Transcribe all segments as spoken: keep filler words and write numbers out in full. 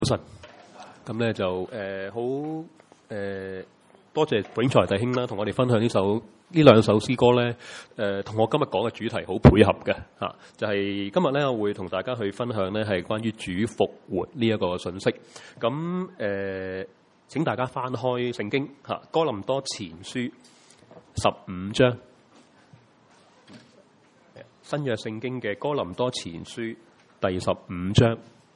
早晨，咁咧就誒好誒多謝永財弟兄啦，同我哋分享呢首呢兩首詩歌咧，誒、呃、同我今日講嘅主題好配合嘅嚇、啊，就係、是、今日咧我會同大家去分享咧係關於主復活呢一個信息。咁誒、呃、請大家翻開聖經嚇、啊，哥林多前書十五章，新約聖經嘅哥林多前書第十五章。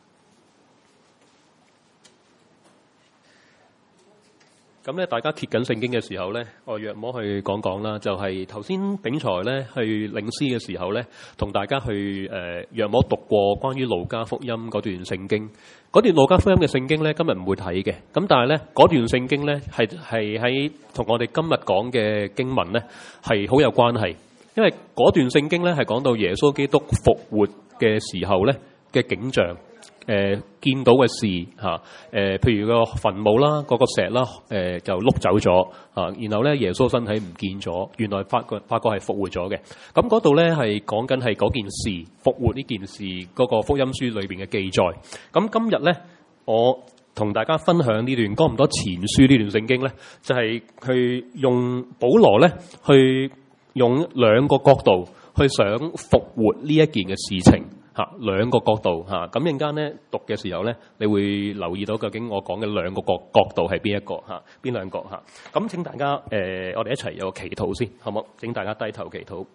咁咧，大家揭緊聖經嘅時候咧，我約摸去講講啦。就係頭先炳財咧去領詩嘅時候咧，同大家去誒約摸讀過關於路加福音嗰段聖經。嗰段路加福音嘅聖經咧，今日唔會睇嘅。咁但係咧，嗰段聖經咧係係喺同我哋今日講嘅經文咧係好有關係，因為嗰段聖經咧係講到耶穌基督復活嘅時候咧嘅景象。誒、呃、見到嘅事嚇，誒、啊呃、譬如個墳墓啦，嗰、那個石啦，誒、呃、就碌走咗啊，然後咧耶穌身體唔見咗，原來發覺發覺係復活咗嘅。咁嗰度咧係講緊係嗰件事復活呢件事嗰、那個福音書裏邊嘅記載。咁今日咧，我同大家分享呢段哥林多前書呢段聖經咧，就係、是、去用保羅咧去用兩個角度去想復活呢一件嘅事情。嚇兩個角度嚇，咁陣間咧讀嘅時候咧，你會留意到究竟我講嘅兩個角角度係邊一個嚇，邊兩個嚇？咁請大家誒、呃，我哋一齊有個祈禱先，好冇？請大家低頭祈禱。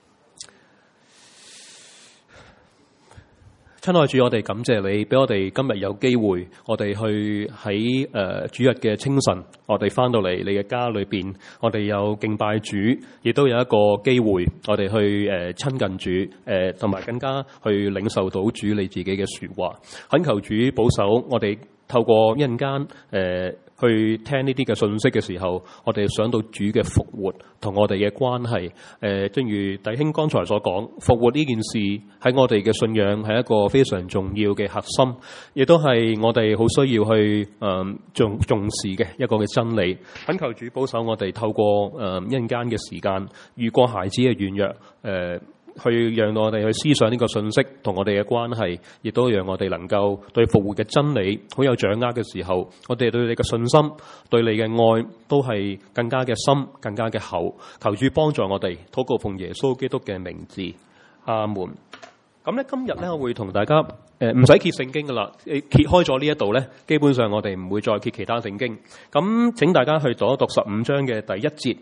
親愛主，我哋感謝你，俾我哋今日有機會，我哋去喺誒、呃、主日嘅清晨，我哋翻到嚟你嘅家裏邊，我哋有敬拜主，亦都有一個機會，我哋去誒、呃、親近主，誒同埋更加去領受到主你自己嘅説話。懇求主保守我哋，透過一陣間誒去聽呢啲嘅信息嘅時候，我哋想到主嘅復活同我哋嘅關係。誒、呃，正如弟兄剛才所講，復活呢件事喺我哋嘅信仰係一個非常重要嘅核心，亦都係我哋好需要去誒、呃、重重視嘅一個嘅真理。懇求主保守我哋，透過誒、呃、一陣間嘅時間，遇過孩子嘅軟弱，誒、呃。去讓我哋去思想呢個信息同我哋嘅關係，亦都讓我哋能夠對復活嘅真理好有掌握嘅時候，我哋對你嘅信心、對你嘅愛都係更加嘅深、更加嘅厚。求主幫助我哋，禱告奉耶穌基督嘅名字，阿門。咁咧，今日咧我會同大家誒唔使揭聖經噶啦，揭開咗呢一度咧，基本上我哋唔會再揭其他聖經。咁請大家去讀一讀十五章嘅第一節。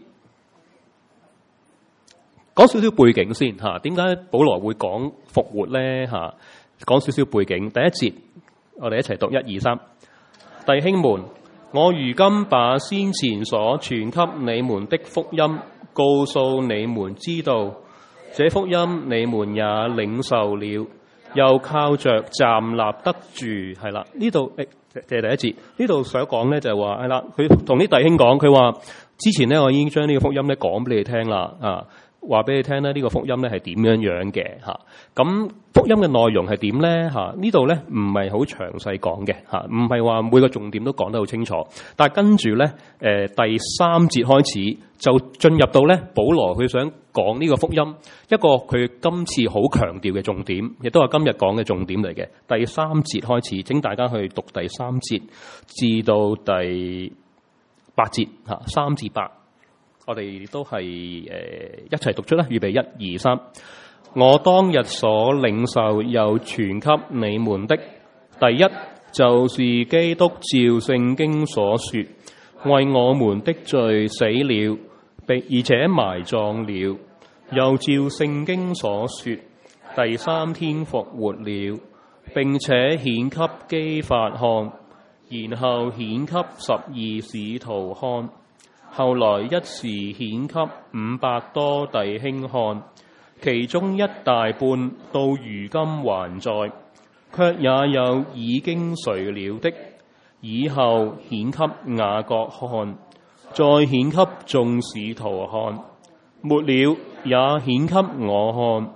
講少少背景先嚇，點解保羅會講復活咧嚇？講少少背景，第一節我哋一齊讀一二三。弟兄們，我如今把先前所傳給你們的福音告訴你們知道，這福音你們也領受了，又靠着站立得住。係啦，呢度誒，第一節呢度想講咧就係話係啦，佢同啲弟兄講，佢話之前咧我已經將呢個福音咧講俾你聽啦啊。話俾你聽咧，呢個福音咧係點樣樣嘅嚇？咁福音嘅內容係點咧嚇？呢度咧唔係好詳細講嘅嚇，唔係話每個重點都講得好清楚。但係跟住咧，誒第三節開始就進入到咧，保羅佢想講呢個福音一個佢今次好強調嘅重點，亦都係今日講嘅重點嚟嘅。第三節開始，請大家去讀第三節至到第八節嚇，三至八。我哋都係誒一齊讀出啦，預備一二三。我當日所領受又傳給你們的，第一就是基督照聖經所說，為我們的罪死了，並而且埋葬了，又照聖經所說，第三天復活了，並且顯給基法看，然後顯給十二使徒看。後來一時顯給五百多弟兄看，其中一大半到如今還在，卻也有已經睡了的。以後顯給雅各看，再顯給眾使徒看，末了也顯給我看。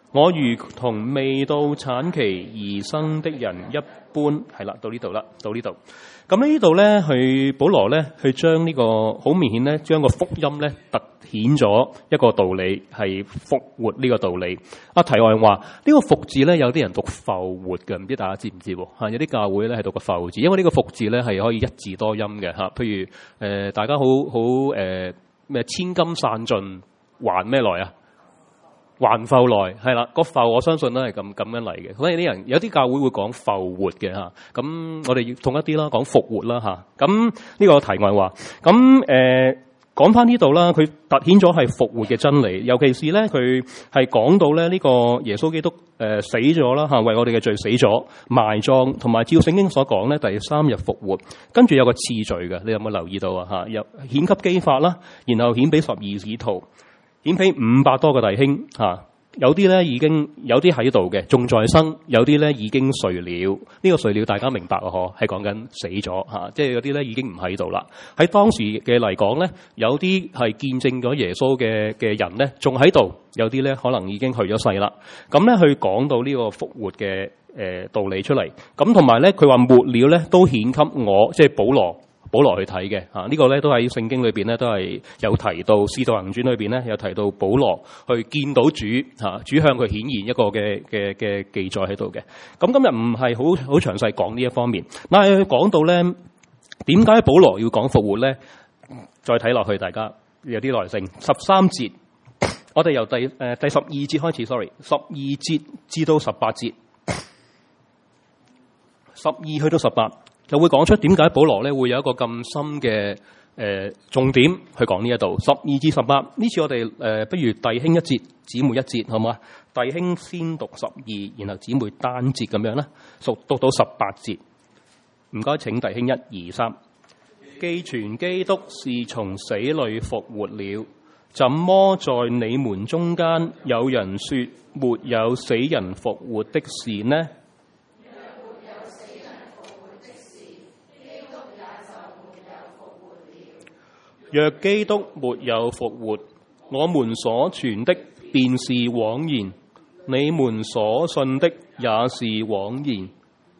我如同未到產期而生的人一般。係啦，到呢度啦，到呢度。咁呢度咧，去保羅咧，去將呢個好明顯咧，將個福音咧突顯咗一個道理，係復活呢個道理。啊，題外話，呢個復字咧，有啲人讀復活嘅，唔知大家知唔知？嚇，有啲教會咧係讀個復字，因為呢個復字咧係可以一字多音嘅嚇。譬如誒、呃，大家好好誒咩千金散盡還咩來啊？還復來係啦，個復我相信都係咁咁樣嚟嘅。所以啲人有啲教會會講復活嘅嚇，咁我哋要統一啲啦，講復活啦嚇。咁呢個題外話，咁誒講翻呢度啦，佢突顯咗係復活嘅真理，尤其是咧佢係講到咧呢個耶穌基督誒、呃、死咗啦嚇，為我哋嘅罪死咗，埋葬，同埋照聖經所講咧第三日復活，跟住有個次序嘅，你有冇留意到啊嚇？有顯給基法啦，然後顯俾十二使徒。顯俾五百多個弟兄嚇，有啲咧已經有啲喺度嘅，仲在生；有啲咧已經睡了。呢、這個睡了大家明白啊？嗬，係講緊死咗嚇，即係有啲咧已經唔喺度啦。喺當時嘅嚟講咧，有啲係見證咗耶穌嘅嘅人咧，仲喺度；有啲咧可能已經去咗世啦。咁咧去講到呢個復活嘅誒道理出嚟。咁同埋咧，佢話末了咧都顯給我，即係保羅。保羅去睇嘅嚇，呢、這個咧都喺聖經裏邊咧都係有提到，《使徒行傳》裏邊咧有提到保羅去見到主嚇，主向佢顯現一個嘅嘅嘅記載喺度嘅。咁今日唔係好好詳細講呢一方面，但係佢講到咧點解保羅要講復活咧？再睇落去，大家有啲耐性。十三節，我哋由第誒、呃、第十二節開始 ，sorry， 十二節至到十八節，十二去到十八。就會講出點解保羅咧會有一個咁深嘅誒、呃、重點去講呢一度十二至十八。呢次我哋誒、呃、不如弟兄一節，姊妹一節，好唔好啊？弟兄先讀十二，然後姊妹單節咁樣啦，熟讀到十八節。唔該，請弟兄一二三。既傳基督是從死裏復活了，怎麼在你們中間有人說沒有死人復活的事呢？若基督沒有復活，我們所傳的便是枉然，你們所信的也是枉然。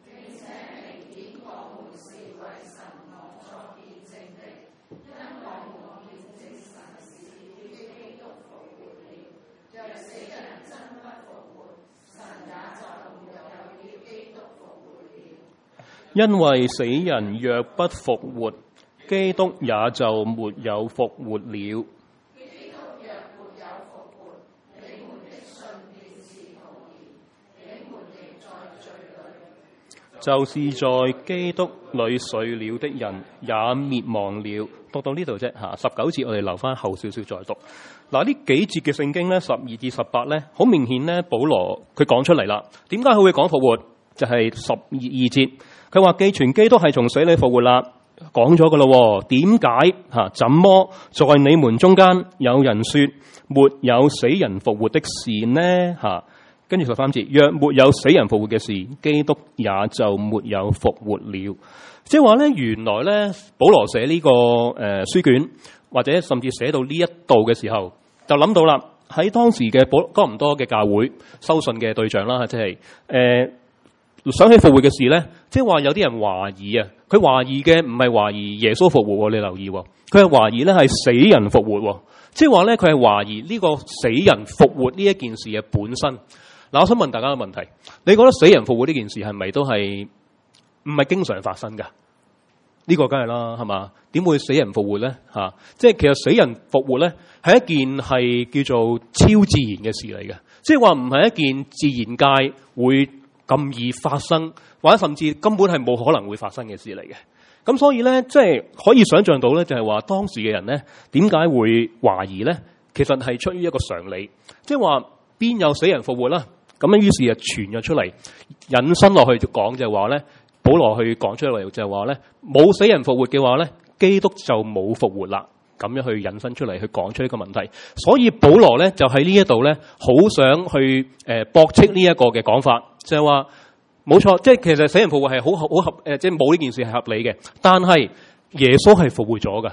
因為死人若不復活，基督也就沒有復活了。基督若沒有復活，你們的信便是徒然，你們亦在罪裏。就是在基督裏睡了的人也滅亡了。讀到呢度啫嚇，十九節我哋留翻後少少再讀。嗱，呢幾節嘅聖經咧，十二至十八咧，好明顯咧，保羅佢講出嚟啦。點解佢會講復活？就係十二二節，佢話既傳基督係從死裏復活啦。講咗噶咯，點解吓？怎麼在你們中間有人說沒有死人復活的事呢？吓，跟住十三節，若沒有死人復活嘅事，基督也就沒有復活了。即係話咧，原來咧，保羅寫呢個誒書卷，或者甚至寫到呢一度嘅時候，就諗到啦，喺當時嘅保哥林多嘅教會收信嘅對象啦，即係誒。想起復活嘅事咧，即係話有啲人懷疑啊，佢懷疑嘅唔係懷疑耶穌復活，你留意，佢係懷疑咧係死人復活，即係話咧佢係懷疑呢個死人復活呢一件事嘅本身。嗱，我想問大家個問題，你覺得死人復活呢件事係咪都係唔係經常發生噶？呢個梗係啦，係嘛？點會死人復活咧？吓，即係其實死人復活咧係一件係叫做超自然嘅事嚟嘅，即係話唔係一件自然界會咁易發生，或者甚至根本係冇可能會發生嘅事嚟嘅。咁所以咧，即係可以想象到咧，就係話當時嘅人咧，點解會懷疑咧？其實係出於一個常理，即係話邊有死人復活啦？咁樣於是就傳咗出嚟，引申落去就講就係話咧，保羅去講出嚟就係話咧，冇死人復活嘅話咧，基督就冇復活啦。咁樣去引申出嚟，去講出呢個問題。所以保羅咧就喺呢一度咧，好想去誒駁斥呢一個嘅講法，就係話冇錯，即係其實死人復活係好好合誒，即係冇呢件事係合理嘅。但係耶穌係復活咗噶，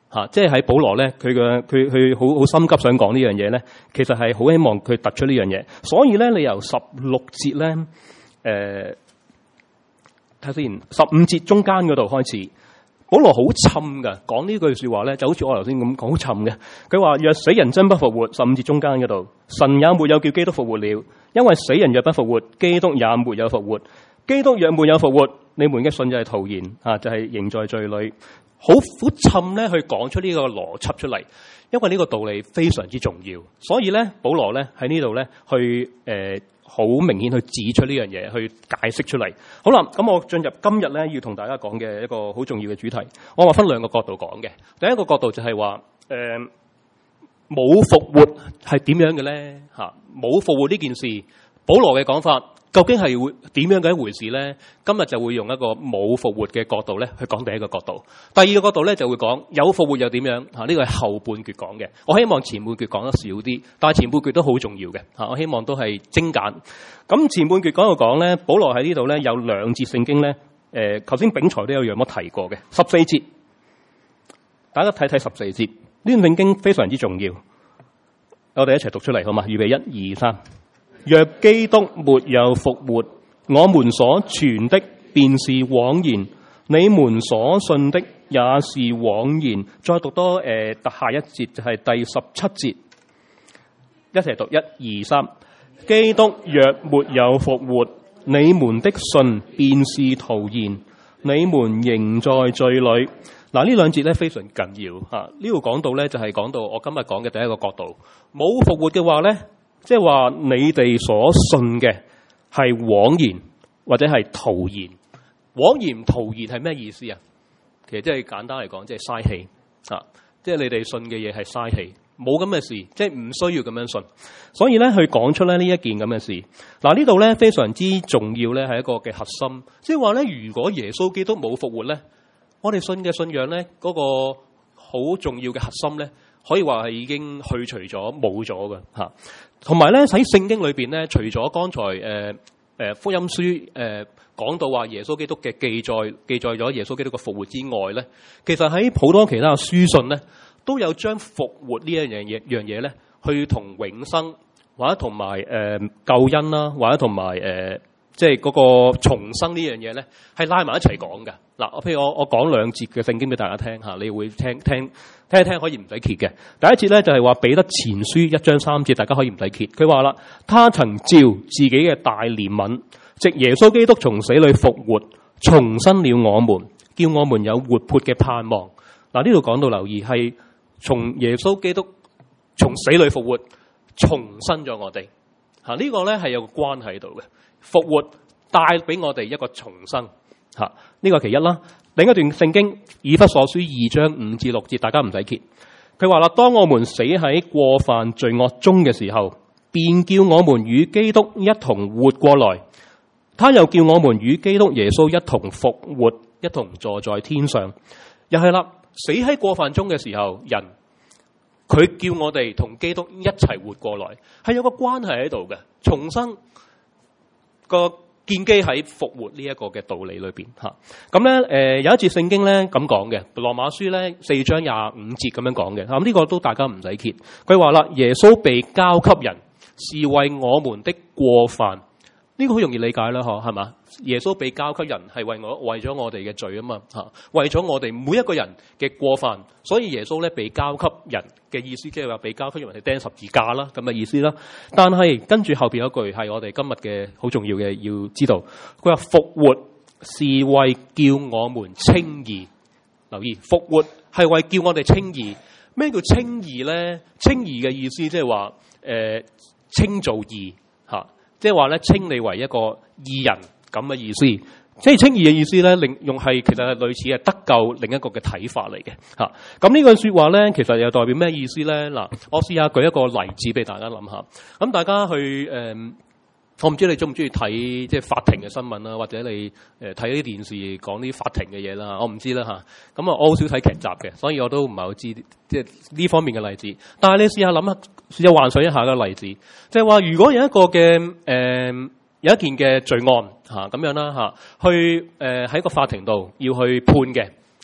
嚇，即係喺保羅咧，佢嘅佢佢好好心急想講呢樣嘢咧，其實係好希望佢突出呢樣嘢。所以咧，你由十六節咧，誒睇先，十五節中間嗰度開始，保羅好沉㗎，講呢句説話咧，就好似我頭先咁講好沉嘅。佢話：若死人真不復活，十五節中間嗰度，神也沒有叫基督復活了，因為死人若不復活，基督也沒有復活。基督若沒有復活，你們嘅信就係徒然啊，就係、是、仍在罪裏。好苦沉咧，去講出呢個邏輯出嚟，因為呢個道理非常之重要，所以咧，保羅咧喺呢度咧去誒好、呃、明顯去指出呢樣嘢，去解釋出嚟。好啦，咁我進入今日咧要同大家講嘅一個好重要嘅主題，我話分兩個角度講嘅。第一個角度就係話誒冇復活係點樣嘅咧？嚇、啊，冇復活呢件事，保羅嘅講法。究竟係會點樣嘅一回事咧？今日就會用一個冇復活嘅角度咧去講第一個角度。第二個角度咧就會講有復活又點樣？嚇，呢個係後半段講嘅。我希望前半段講得少啲，但係前半段都好重要嘅。嚇，我希望都係精簡。咁前半段講到講咧，保羅喺呢度咧有兩節聖經咧，誒頭先炳財都有樣乜提過嘅十四節，大家睇睇十四節呢段聖經非常之重要。我哋一齊讀出嚟好嘛？預備一二三。若基督沒有復活，我們所傳的便是枉然，你們所信的也是枉然。再讀多誒、呃，下一節就係第十七節，一齊讀一二三。基督若沒有復活，你們的信便是徒然，你們仍在罪裏。嗱，呢兩節咧非常緊要嚇。呢度講到咧就係講到我今日講嘅第一個角度，冇復活嘅話咧。即係話你哋所信嘅係枉然或者係徒然，枉然徒然係咩意思啊？其實即係簡單嚟講，即係嘥氣啊！即係你哋信嘅嘢係嘥氣，冇咁嘅事，即係唔需要咁樣信。所以咧，佢講出咧呢一件咁嘅事。嗱，呢度咧非常之重要咧，係一個嘅核心。即係話咧，如果耶穌基督冇復活咧，我哋信嘅信仰咧嗰個好重要嘅核心咧，可以話係已經去除咗冇咗嘅嚇。同埋咧喺聖經裏邊咧，除咗剛才誒誒、呃、福音書誒講、呃、到話耶穌基督嘅記載，記載咗耶穌基督嘅復活之外咧，其實喺好多其他嘅書信咧，都有將復活呢一樣嘢樣嘢咧，去同永生或者同埋誒救恩啦，或者同埋誒即係嗰個重生呢樣嘢咧，係拉埋一齊講嘅。嗱，譬如我我講兩節嘅聖經俾大家聽嚇，你會聽聽聽一聽，可以唔使揭嘅。第一節咧就係話彼得前書一章三節，大家可以唔使揭。佢話啦，他曾照自己嘅大憐憫，藉耶穌基督從死裏復活，重生了我們，叫我們有活潑嘅盼望。嗱，呢度講到留意係從耶穌基督從死裏復活，重生咗我哋嚇。呢個咧係有個關係喺度嘅，復活帶俾我哋一個重生。吓，呢個係其一啦。另一段聖經以弗所書二章五至六節，大家唔使揭。佢話啦，當我們死喺過犯罪惡中嘅時候，便叫我們與基督一同活過來。他又叫我們與基督耶穌一同復活，一同坐在天上。又係啦，死喺過犯中嘅時候，人佢叫我哋同基督一齊活過來，係有個關係喺度嘅。重生個建基喺復活呢一個嘅道理裏邊嚇，咁咧誒有一節聖經咧咁講嘅，羅馬書咧四章廿五節咁樣講嘅，咁呢個都大家唔使揭。佢話啦，耶穌被交給人，是為我們的過犯。呢個好容易理解啦，嗬，係嘛？耶穌被交給人係為我為咗我哋嘅罪啊嘛，嚇，為咗我哋每一個人嘅過犯，所以耶穌咧被交給人嘅意思，即係話被交給人係釘十字架啦，咁嘅意思啦。但係跟住後邊有一句係我哋今日嘅好重要嘅要知道，佢話復活是為叫我們稱義。留意，復活係為叫我哋稱義。咩叫稱義咧？稱義嘅意思即係話誒稱做義嚇。即係話咧，稱你為一個義人咁嘅意思。即係稱義嘅意思咧，另用係其實係類似係得救另一個嘅睇法嚟嘅嚇。咁呢句説話咧，其實又代表咩意思咧？嗱，我試下舉一個例子俾大家諗下。咁大家去誒、呃，我唔知你中唔中意睇即係法庭嘅新聞啦，或者你誒睇啲電視講啲法庭嘅嘢啦，我唔知啦嚇。咁啊，我好少睇劇集嘅，所以我都唔係好知即係呢方面嘅例子。但係你試下諗下，試下幻想一下個例子，即係話如果有一個嘅誒、呃、有一件嘅罪案嚇咁樣啦嚇，去誒喺個法庭度要去判嘅，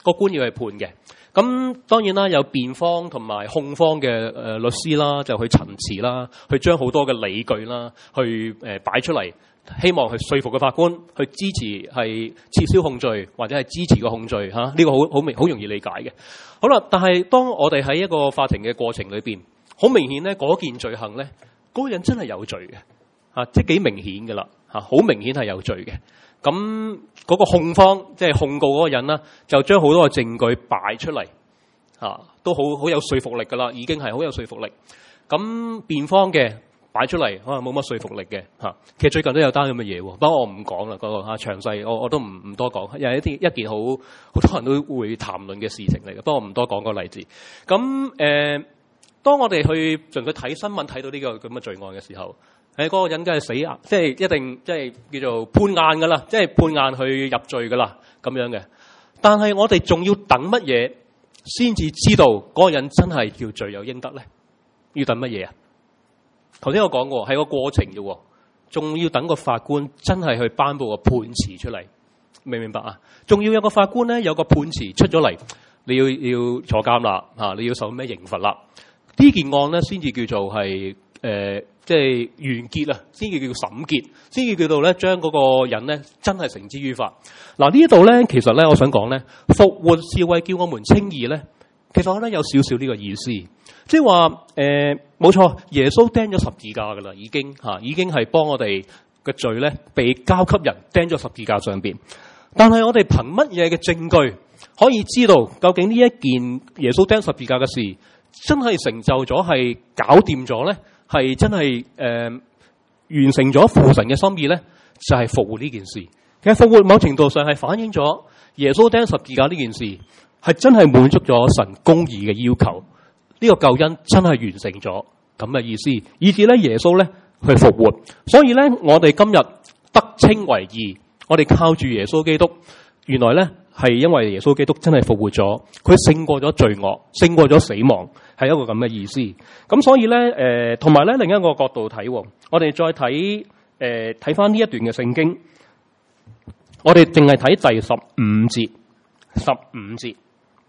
個官要去判嘅。咁當然啦，有辯方同埋控方嘅誒律師啦，就去陳詞啦，去將好多嘅理據啦，去誒擺出嚟，希望去說服個法官去支持係撤銷控罪或者係支持個控罪嚇。呢個好好明好容易理解嘅。好啦，但係當我哋喺一個法庭嘅過程裏邊，好明顯咧嗰件罪行咧，嗰個人真係有罪嘅嚇，即係幾明顯㗎啦嚇，好明顯係有罪嘅。咁嗰個控方即係控告嗰個人啦，就將好多嘅證據擺出嚟，嚇都好好有說服力噶啦，已經係好有說服力。咁辯方嘅擺出嚟，可能冇乜說服力嘅嚇。其實最近都有單咁嘅嘢喎，不過我唔講啦，嗰個嚇詳細我我都唔唔多講，又係一啲一件好好多人都會談論嘅事情嚟嘅。不過我唔多講個例子。咁誒、呃，當我哋去盡佢睇新聞睇到呢個咁嘅罪案嘅時候。誒嗰個人梗係死硬，即係一定即係叫做判硬噶啦，即係判硬去入罪噶啦咁樣嘅。但係我哋仲要等乜嘢先至知道嗰個人真係叫罪有應得咧？要等乜嘢啊？頭先我講過係個過程啫喎，仲要等個法官真係去頒布個判詞出嚟，明唔明白啊？仲要有個法官咧有個判詞出咗嚟，你要要坐監啦嚇，你要受咩刑罰啦？呢件案咧先至叫做係誒。呃即係完結啊，先至叫審結，先至叫到咧將嗰個人咧真係繩之於法。嗱呢度咧，其實咧我想講咧，復活是為叫我們稱義咧，其實我覺得有少少呢個意思，即係話誒冇錯，耶穌釘咗十字架噶啦，已經嚇、啊，已經係幫我哋嘅罪咧被交給人釘咗十字架上邊。但係我哋憑乜嘢嘅證據可以知道究竟呢一件耶穌釘十字架嘅事真係成就咗，係搞掂咗咧？係真係誒、呃、完成咗父神嘅心意咧，就係、是、復活呢件事。其實復活某程度上係反映咗耶穌釘十字架呢件事係真係滿足咗神公義嘅要求。呢、這個救恩真係完成咗咁嘅意思，以至咧耶穌咧去復活。所以咧我哋今日得稱為義，我哋靠住耶穌基督，原來咧係因為耶穌基督真係復活咗，佢勝過咗罪惡，勝過咗死亡。係一個咁嘅意思，咁所以咧，誒同埋咧另一個角度睇，我哋再睇誒睇翻呢一段嘅聖經，我哋淨係睇第十五節，十五節。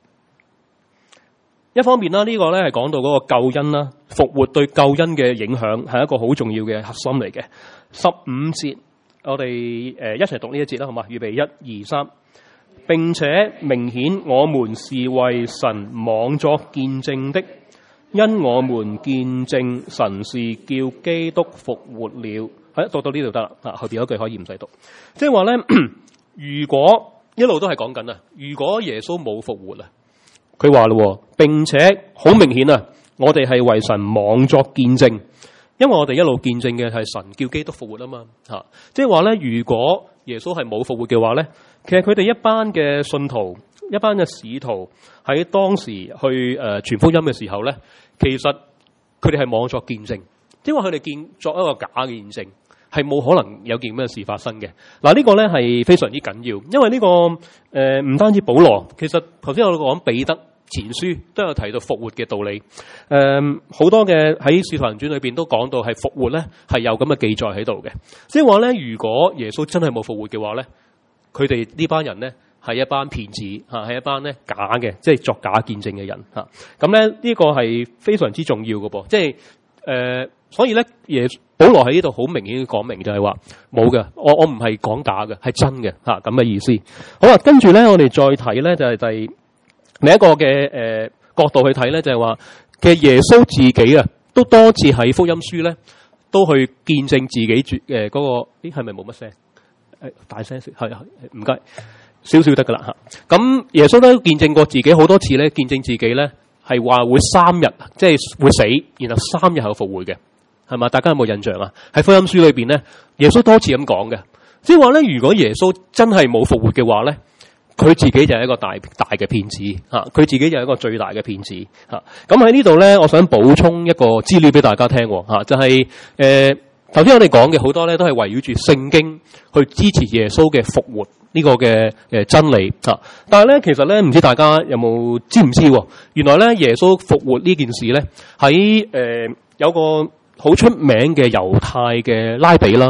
一方面啦，呢、這個咧係講到嗰個救恩啦，復活對救恩嘅影響係一個好重要嘅核心嚟嘅。十五節，我哋誒一齊讀呢一節啦，好嘛？預備一二三。並且明顯我們是為神妄作見證的，因我們見證神是叫基督復活了。係讀到呢度得啦，啊後邊嗰句可以唔使讀。即係話咧，如果一路都係講緊啊，如果耶穌冇復活啊，佢話咯，並且好明顯啊，我哋係為神妄作見證，因為我哋一路見證嘅係神叫基督復活啊嘛，吓，即係話咧，如果耶穌係冇復活嘅話咧。其實佢哋一班嘅信徒，一班嘅使徒喺當時去誒傳福音嘅時候咧，其實佢哋係妄作見證，即係話佢哋見作一個假嘅見證，係冇可能有件咩事發生嘅。嗱、這個、呢個咧係非常之緊要，因為呢、這個誒唔、呃、單止保羅，其實頭先我講彼得前書都有提到復活嘅道理。誒、呃、好多嘅喺使徒行傳裏邊都講到係復活咧係有咁嘅記載喺度嘅，即係話咧如果耶穌真係冇復活嘅話咧。佢哋呢班人咧係一班騙子嚇，係一班咧假嘅，即係作假見證嘅人嚇。咁咧呢個係非常之重要嘅噃，即係誒、呃，所以咧耶保羅喺呢度好明顯講明就係話冇嘅，我我唔係講假嘅，係真嘅嚇咁嘅意思。好啦，跟住咧我哋再睇咧就係、是、第另一個嘅誒、呃、角度去睇咧，就係話其實耶穌自己啊都多次喺福音書咧都去見證自己住誒嗰個，咦係咪冇乜聲？誒，大聲啲，係唔該，少少得噶啦吓。咁耶穌都見證過自己好多次咧，見證自己咧係話會三日，即係會死，然後三日後復活嘅，係嘛？大家有冇印象啊？喺福音書裏邊咧，耶穌多次咁講嘅，即係話咧，如果耶穌真係冇復活嘅話咧，佢自己就係一個大大嘅騙子吓，佢自己就係一個最大嘅騙子吓。咁喺呢度咧，我想補充一個資料俾大家聽吓，就係、是、誒。呃頭先我哋講嘅好多咧，都係圍繞住聖經去支持耶穌嘅復活呢個嘅誒真理啊！但係咧，其實咧，唔知大家有冇知唔知？原來咧，耶穌復活呢件事咧，喺誒、呃、有個好出名嘅猶太嘅拉比啦，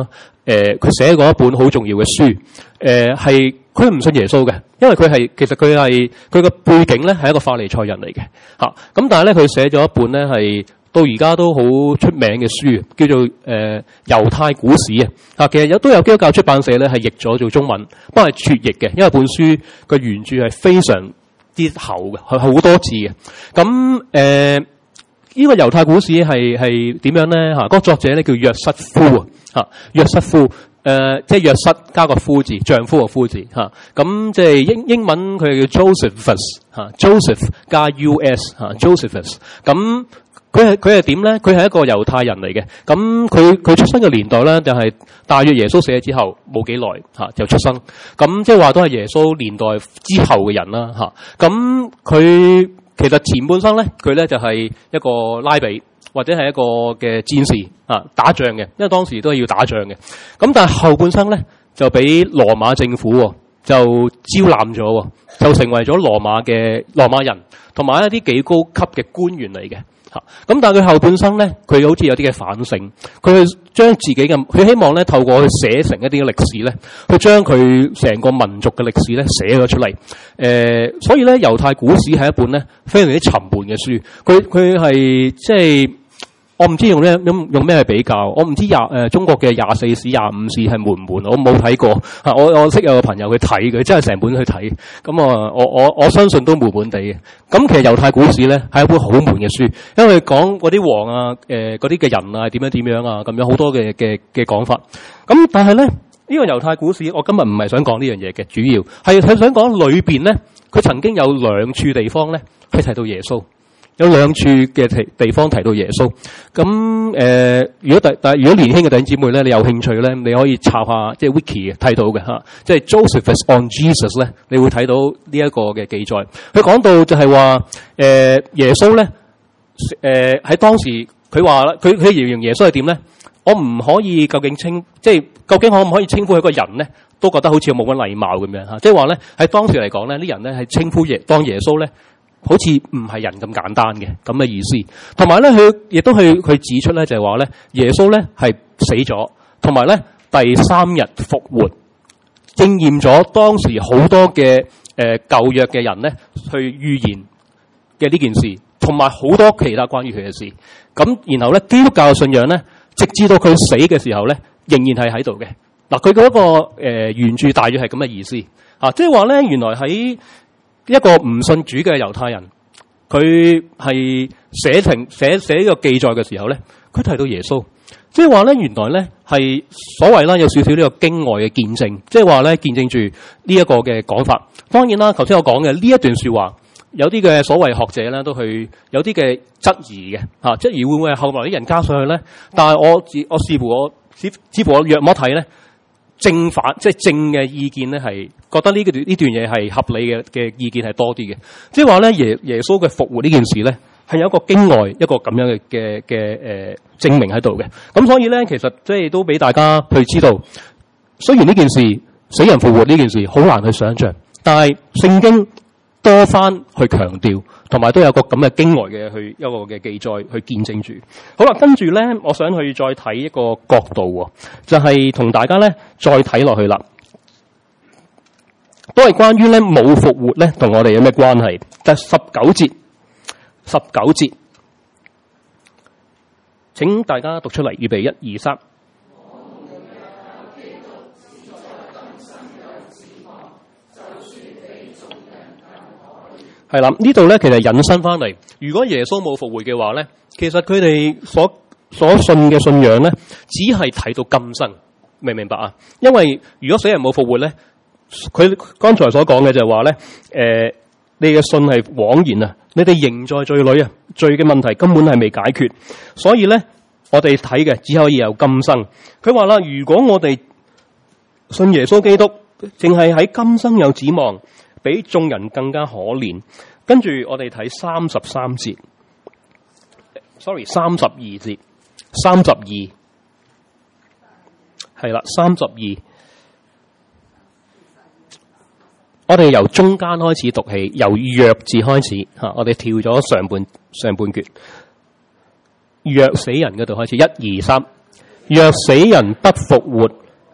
誒佢寫過一本好重要嘅書，誒係佢唔信耶穌嘅，因為佢係其實佢係佢個背景咧係一個法利賽人嚟嘅嚇。咁但係咧佢寫咗一本咧係到而家都好出名嘅書，叫做誒、呃、猶太古史啊嚇。其實有都有基督教出版社咧係譯咗做中文，不過係撮譯嘅，因為本書個原著係非常之厚嘅，係好多字嘅。咁誒呢個猶太古史係係點樣咧嚇？嗰、那個作者咧叫約瑟夫啊嚇，約瑟夫。誒、呃，即係約瑟加個夫字，丈夫個夫字嚇。咁、啊、即係英英文佢叫 Josephus 嚇、啊、，Joseph 加 U S 嚇、啊、，Josephus。咁佢係佢係點咧？佢係一個猶太人嚟嘅。咁佢佢出生嘅年代咧，就係、是、大約耶穌死咗之後冇幾耐嚇就出生。咁即係話都係耶穌年代之後嘅人啦嚇。咁、啊、佢其實前半生咧，佢咧就係、是、一個拉比。或者係一個嘅戰士啊，打仗嘅，因為當時都係要打仗嘅。咁但係後半生咧，就俾羅馬政府就招攬咗，就成為咗羅馬嘅羅馬人，同埋一啲幾高級嘅官員嚟嘅嚇。咁但係佢後半生咧，佢好似有啲嘅反省，佢去將自己嘅，佢希望咧透過去寫成一啲嘅歷史咧，去將佢成個民族嘅歷史咧寫咗出嚟。誒、呃，所以咧猶太古史係一本咧非常之沉悶嘅書。佢佢係即係。我唔知用咩用用咩去比較，我唔知廿誒、呃、中國嘅廿四史、廿五史係悶唔悶，我冇睇過嚇。我我識有個朋友去睇嘅，真係成本去睇。咁啊，我我我相信都悶悶地嘅。咁其實猶太古史咧係一本好悶嘅書，因為講嗰啲王啊、誒嗰啲嘅人啊點樣點樣啊咁樣好多嘅嘅嘅講法。咁但係咧呢、呢個猶太古史，我今日唔係想講呢樣嘢嘅，主要係佢想講裏邊咧，佢曾經有兩處地方咧係提到耶穌。有兩處嘅地地方提到耶穌，咁誒、呃，如果第但係如果年輕嘅弟兄姊妹咧，你有興趣咧，你可以查下即係 wiki 嘅睇到嘅嚇，即係 Josephus on Jesus 咧，你會睇到呢一個嘅記載。佢講到就係話誒耶穌咧誒喺當時佢話啦，佢佢形容耶穌係點咧？我唔可以究竟稱即係究竟可唔可以稱呼佢個人咧？都覺得好似冇乜禮貌咁樣嚇，即係話咧喺當時嚟講咧，啲人咧係稱呼耶當耶穌咧。好似唔係人咁簡單嘅咁嘅意思，同埋咧佢亦都去佢指出咧就係話咧耶穌咧係死咗，同埋咧第三日復活，應驗咗當時好多嘅誒、呃、舊約嘅人咧去預言嘅呢件事，同埋好多其他關於佢嘅事。咁然後咧基督教嘅信仰咧，直至到佢死嘅時候咧，仍然係喺度嘅。嗱，佢嗰個誒、呃、原著大約係咁嘅意思啊，即係話咧原來喺一個唔信主嘅猶太人，佢係寫成寫寫呢個記載嘅時候咧，佢提到耶穌，即係話咧原來咧係所謂啦有少少呢個經外嘅見證，即係話咧見證住呢一個嘅講法。當然啦，頭先我講嘅呢一段說話，有啲嘅所謂學者咧都去有啲嘅質疑嘅嚇，質疑會唔會係後來啲人加上去咧？但係我自我視乎我似似乎我約摸睇咧。正反即係正嘅意見咧，係覺得呢個呢段嘢係合理嘅嘅意見係多啲嘅。即係話咧耶耶穌嘅復活呢件事咧，係有一個經外一個咁樣嘅嘅嘅誒證明喺度嘅。咁所以咧，其實即係都俾大家去知道，雖然呢件事死人復活呢件事好難去想像，但係聖經多番去強調，同埋都有個咁嘅經外嘅去一個嘅記載去見證住。好啦，跟住咧，我想去再睇一個角度，就係、是、同大家咧再睇落去啦，都係關於咧冇復活咧同我哋有咩關係？第十九節，十九節，請大家讀出嚟，預備一二三。係啦，呢度咧其實引申翻嚟，如果耶穌冇復活嘅話咧，其實佢哋所所信嘅信仰咧，只係睇到今生，明唔明白啊？因為如果死人冇復活咧，佢剛才所講嘅就係話咧，誒、呃，你嘅信係枉然啊，你哋仍在罪裏啊，罪嘅問題根本係未解決，所以咧，我哋睇嘅只可以有今生。佢話啦，如果我哋信耶穌基督，淨係喺今生有指望，比眾人更加可憐。跟住我哋睇三十三節 ，sorry， 三十二節，三十二，係啦，三十二。我哋由中間開始讀起，由弱字開始吓，我哋跳咗上半上半段，弱死人嗰度開始，一二三，弱死人不復活，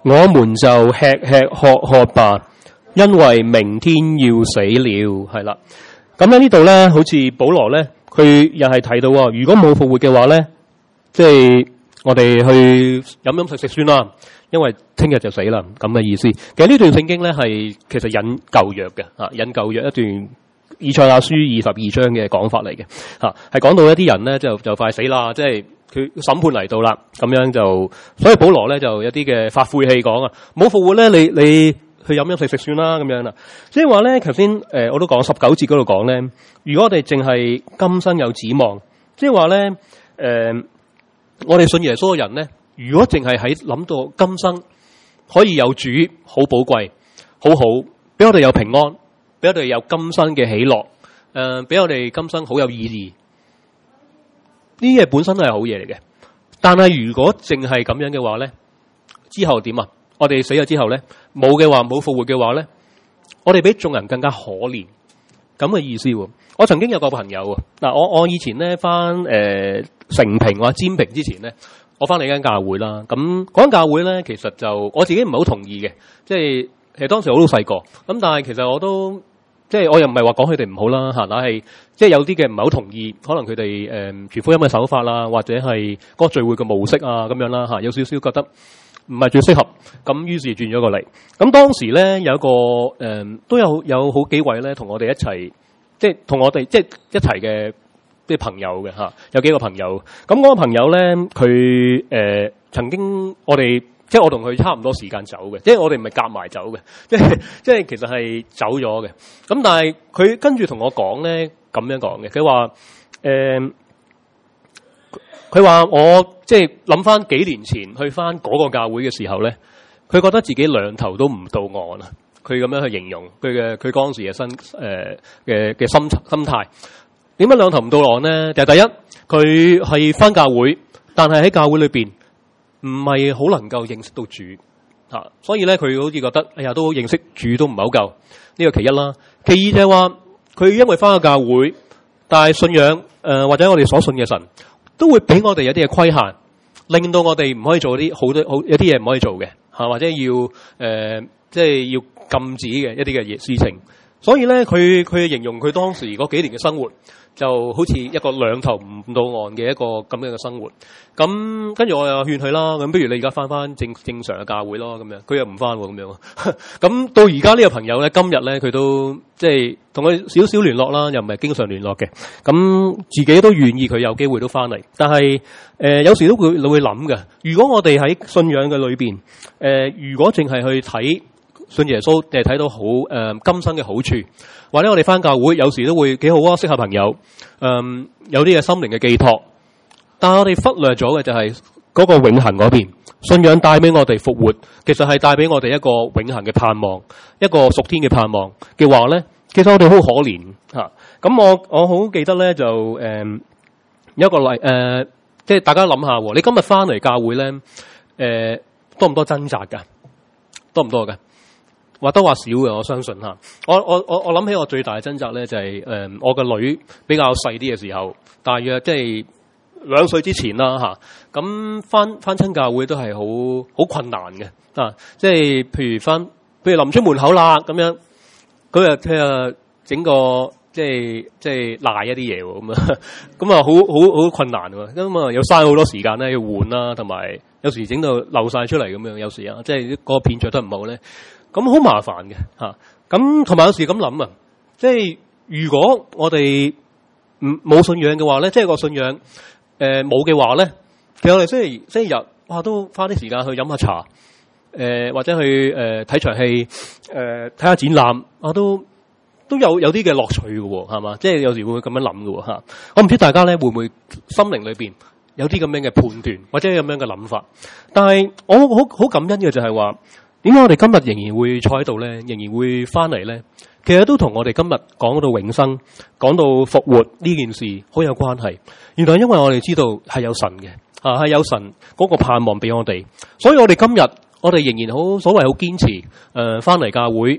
我們就吃吃喝喝吧，因為明天要死了。係啦，咁喺呢度咧，好似保羅咧，佢又係提到啊，如果冇復活嘅話咧，即係我哋去飲飲食食算啦，因為聽日就死啦，咁嘅意思。其實呢段聖經咧係其實引舊約嘅嚇，引舊約一段以賽亞書二十二章嘅講法嚟嘅嚇，係講到一啲人咧就就快死啦，即係佢審判嚟到啦，咁樣就所以保羅咧就有啲嘅發晦氣講啊，冇復活咧，你你去飲飲食食算啦咁樣啦。即係話咧，頭先誒我都講十九節嗰度講咧，如果我哋淨係今生有指望，即係話咧誒，我哋信耶穌嘅人咧，如果淨係喺諗到今生可以有主好寶貴，好好俾我哋有平安，俾我哋有今生嘅喜樂，誒、呃，俾我哋今生好有意義。呢啲嘢本身都係好嘢嚟嘅，但係如果淨係咁樣嘅話咧，之後點啊？我哋死咗之後咧，冇嘅話，冇復活嘅話咧，我哋比眾人更加可憐，咁嘅意思喎。我曾經有個朋友啊，嗱，我我以前咧翻誒成平或者占平之前咧，我翻嚟間教會啦。咁嗰間教會咧，其實就我自己唔係好同意嘅，即係其實當時我都細個，咁但係其實我都。即係我又唔係話講佢哋唔好啦嚇，但係即係有啲嘅唔係好同意，可能佢哋誒傳福音嘅手法啦，或者係嗰個聚會嘅模式啊咁樣啦嚇，有少少覺得唔係最適合，咁於是轉咗過嚟。咁當時咧有一個誒、呃、都有有好幾位咧同我哋一齊，即係同我哋即係一齊嘅啲朋友嘅嚇，有幾個朋友。咁嗰個朋友咧，佢誒、呃、曾經我哋。即係我同佢差唔多時間走嘅，即係我哋唔係夾埋走嘅，即係即係其實係走咗嘅。咁但係佢跟住同我講咧，咁樣講嘅，佢話誒，佢、呃、話我即係諗翻幾年前去翻嗰個教會嘅時候咧，佢覺得自己兩頭都唔到岸啊。佢咁樣去形容佢嘅佢當時嘅心誒嘅嘅心心態。點解兩頭唔到岸咧？就係第一，佢係翻教會，但係喺教會裏邊。唔係好能夠認識到主嚇，所以咧佢好似覺得，哎呀都認識主都唔係好夠，呢個其一啦。其二就係話，佢因為翻咗教會，但係信仰誒、呃、或者我哋所信嘅神，都會俾我哋有啲嘅規限，令到我哋唔可以做啲好多好有啲嘢唔可以做嘅嚇，或者要誒、呃、即係要禁止嘅一啲嘅嘢事情。所以咧，佢佢形容佢當時嗰幾年嘅生活，就好似一個兩頭唔到岸嘅一個咁樣嘅生活。咁跟住我又勸佢啦，咁不如你而家翻翻正正常嘅教會咯，咁樣佢又唔翻喎，咁樣。咁到而家呢個朋友咧，今日咧佢都即係同佢少少聯絡啦，又唔係經常聯絡嘅。咁自己都願意佢有機會都翻嚟，但係誒、呃、有時都會會諗嘅。如果我哋喺信仰嘅裏邊，誒、呃、如果淨係去睇。信耶穌，定係睇到好誒、呃、今生嘅好處，或者我哋翻教會有時都會幾好啊，適合朋友，誒、呃、有啲嘅心靈嘅寄託。但係我哋忽略咗嘅就係嗰個永恆嗰邊，信仰帶俾我哋復活，其實係帶俾我哋一個永恆嘅盼望，一個屬天嘅盼望嘅話咧，其實我哋好可憐嚇。咁、啊、我我好記得咧就誒、呃、有一個例誒、呃，即係大家諗下，你今日翻嚟教會咧誒、呃、多唔多掙扎㗎？多唔多㗎？或多或少嘅，我相信嚇。我我我我諗起我最大嘅掙扎咧，就係、是、誒、呃、我個女比較細啲嘅時候，大約即係兩歲之前啦嚇。咁翻翻親教會都係好好困難嘅啊！即係譬如翻，譬如臨出門口啦咁樣，佢又佢又整個即係即係賴一啲嘢喎咁啊，咁啊好好好困難喎。咁啊又嘥好多時間咧要換啦，同埋有，有時整到漏晒出嚟咁樣，有時啊即係個片著得唔好咧。咁好麻煩嘅嚇，咁同埋有時咁諗啊，即係如果我哋唔冇信仰嘅話咧，即係個信仰誒冇嘅話咧，其實我哋星期星期日哇都花啲時間去飲下茶，誒、呃、或者去誒睇、呃、場戲，誒睇下展覽啊，都都有有啲嘅樂趣嘅喎，係嘛？即係有時會咁樣諗嘅喎嚇。我唔知大家咧會唔會心靈裏邊有啲咁樣嘅判斷，或者咁樣嘅諗法。但係我好好感恩嘅就係話。點解我哋今日仍然會坐喺度咧？仍然會翻嚟咧？其實都同我哋今日講到永生、講到復活呢件事好有關係。原來因為我哋知道係有神嘅，啊係有神嗰個盼望俾我哋，所以我哋今日我哋仍然好所謂好堅持誒翻嚟教會，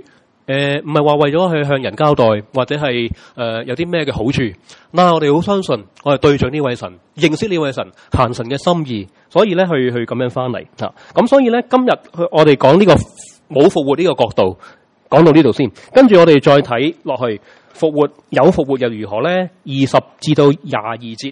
誒唔係話為咗去向人交代，或者係誒、呃、有啲咩嘅好處。嗱，我哋好相信，我哋對象呢位神，認識呢位神，行神嘅心意，所以咧去去咁樣翻嚟嚇。咁所以咧今日我哋講呢個冇復活呢個角度，講到呢度先，跟住我哋再睇落去復活有復活又如何咧？二十至到廿二節，